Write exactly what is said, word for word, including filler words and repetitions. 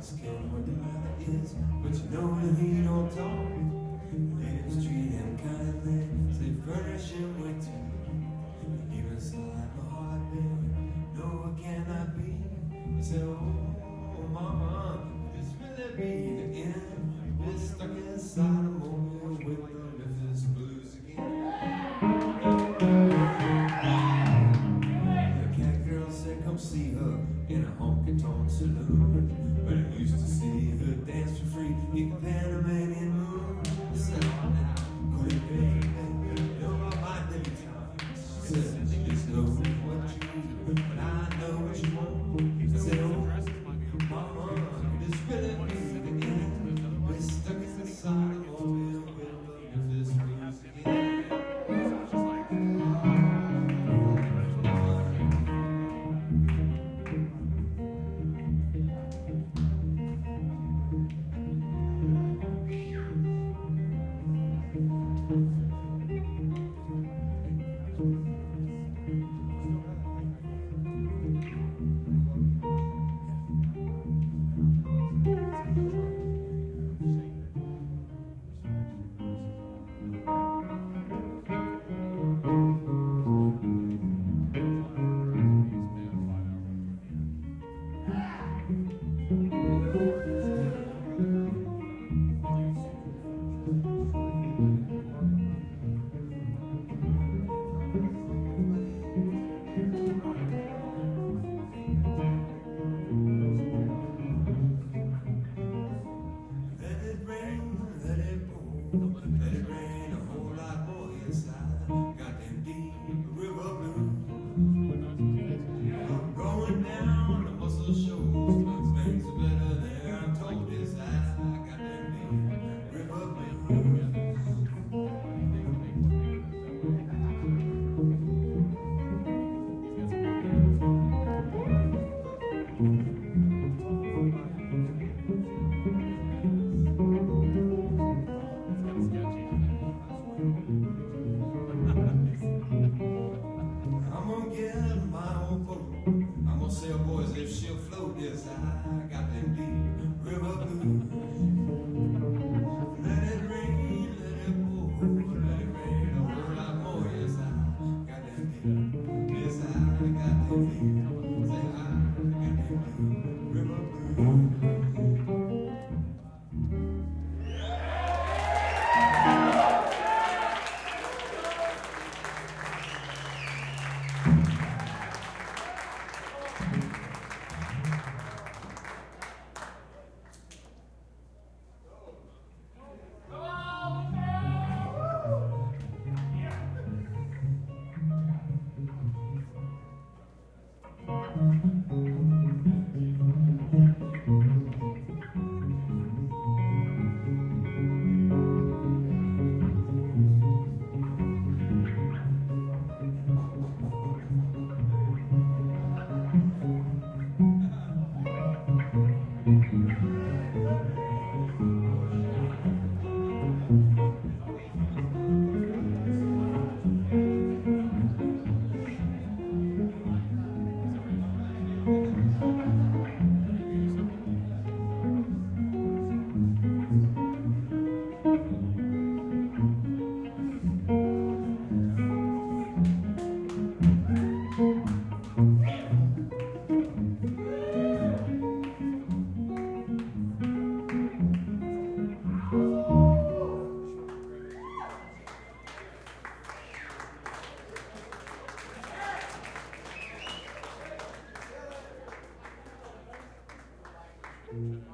scared what the matter is, but you know that he don't talk. Ladies treat him kindly, they furnish him with tea. Even slide my heartbeat, no it cannot be. He said, oh mama, this really be the end. Been stuck inside a mobile with the Memphis blues again. The cat girl said come see her in a honky-tonk saloon, but I used to see her dance for free in the Panamanian moon. I said, oh now, could it be? You know my mind every time. She said, it's no what you need, but I know what you want. I said, oh, mama, this really be the end. We're stuck inside a mobile with the Memphis blues again. Let it rain a whole lot more inside. Got them deep river blues. I'm going down the muscle shoals. Things are better there, I'm told this. I got them deep river blues. I'm gonna get my own boat. I'm gonna sail, boys, if she'll float. Yes, I got them deep river blues. Let it rain, let it pour, let it rain a whole lot more. Yes, I got them deep. Yes, I got them deep. Say I got them deep river blues. Mm-hmm.